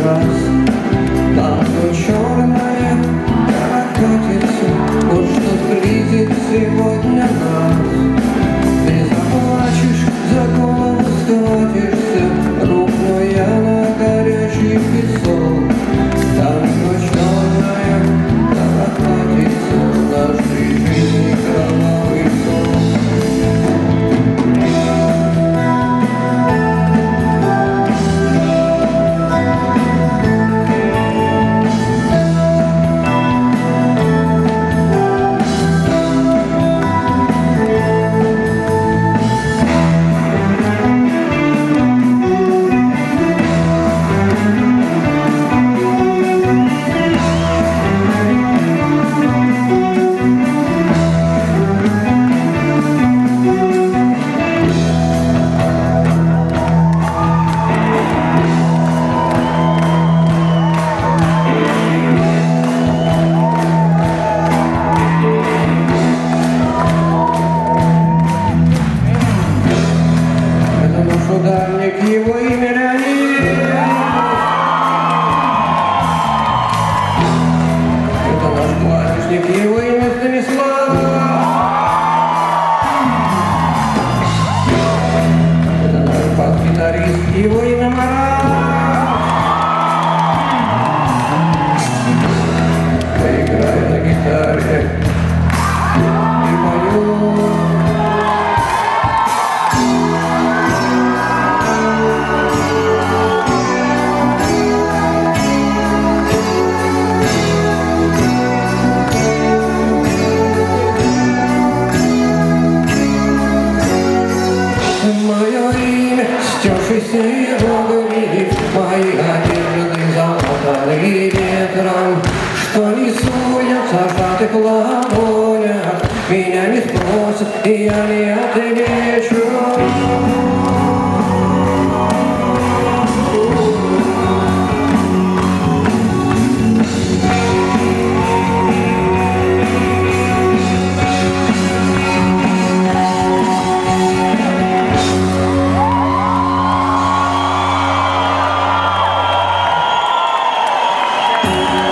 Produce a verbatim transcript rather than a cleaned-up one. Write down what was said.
раз. Танго черное прокатится, вот что сблизит сегодня нас. Ты заплачешь, за голову схватишься, рухну я на горячий песок. Танго черное прокатится, нашей жизни кровавый сон. Ударник, его имя Леонид. Это наш клавишник, его имя Станислав. Это наш бас-гитарист, его имя Марат. Я играю на гитаре и пою. Мое имя, стёршийся его.